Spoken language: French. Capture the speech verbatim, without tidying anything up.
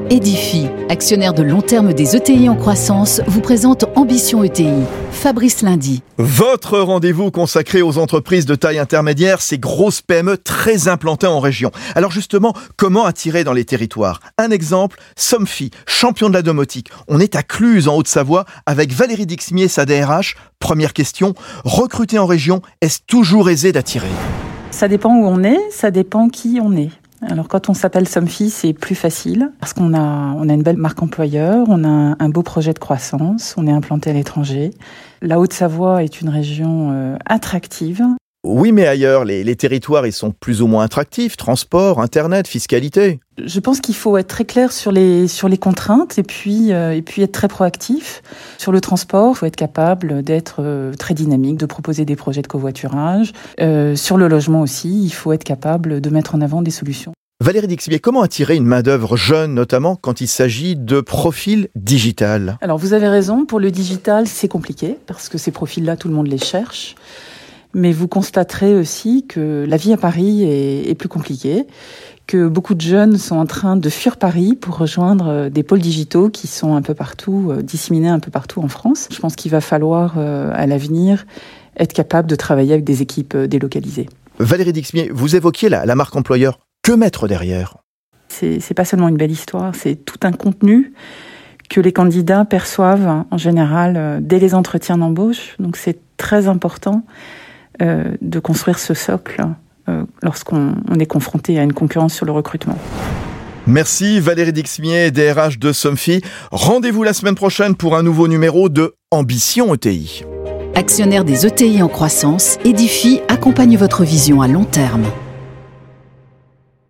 Edifi, actionnaire de long terme des E T I en croissance, vous présente Ambition E T I. Fabrice Lundy. Votre rendez-vous consacré aux entreprises de taille intermédiaire, ces grosses P M E très implantées en région. Alors justement, comment attirer dans les territoires ? Un exemple, Somfy, champion de la domotique. On est à Cluses, en Haute-Savoie, avec Valérie Dixmier, sa D R H. Première question, recruter en région, est-ce toujours aisé d'attirer ? Ça dépend où on est, ça dépend qui on est. Alors quand on s'appelle Somfy, c'est plus facile parce qu'on a on a une belle marque employeur, on a un, un beau projet de croissance, on est implanté à l'étranger. La Haute-Savoie est une région euh, attractive. Oui, mais ailleurs, les, les territoires, ils sont plus ou moins attractifs. Transport, Internet, fiscalité. Je pense qu'il faut être très clair sur les sur les contraintes et puis euh, et puis être très proactif. Sur le transport, il faut être capable d'être euh, très dynamique, de proposer des projets de covoiturage. Euh, sur le logement aussi, il faut être capable de mettre en avant des solutions. Valérie Dixmier, comment attirer une main-d'œuvre jeune, notamment quand il s'agit de profils digital ? Alors vous avez raison, pour le digital, c'est compliqué parce que ces profils-là, tout le monde les cherche. Mais vous constaterez aussi que la vie à Paris est, est plus compliquée, que beaucoup de jeunes sont en train de fuir Paris pour rejoindre des pôles digitaux qui sont un peu partout, euh, disséminés un peu partout en France. Je pense qu'il va falloir, euh, à l'avenir, être capable de travailler avec des équipes euh, délocalisées. Valérie Dixmier, vous évoquiez la, la marque employeur. Que mettre derrière ? C'est, c'est pas seulement une belle histoire, c'est tout un contenu que les candidats perçoivent en général euh, dès les entretiens d'embauche. Donc c'est très important Euh, de construire ce socle euh, lorsqu'on on est confronté à une concurrence sur le recrutement. Merci Valérie Dixmier, D R H de Somfy. Rendez-vous la semaine prochaine pour un nouveau numéro de Ambition E T I. Actionnaire des E T I en croissance, Edifi accompagne votre vision à long terme.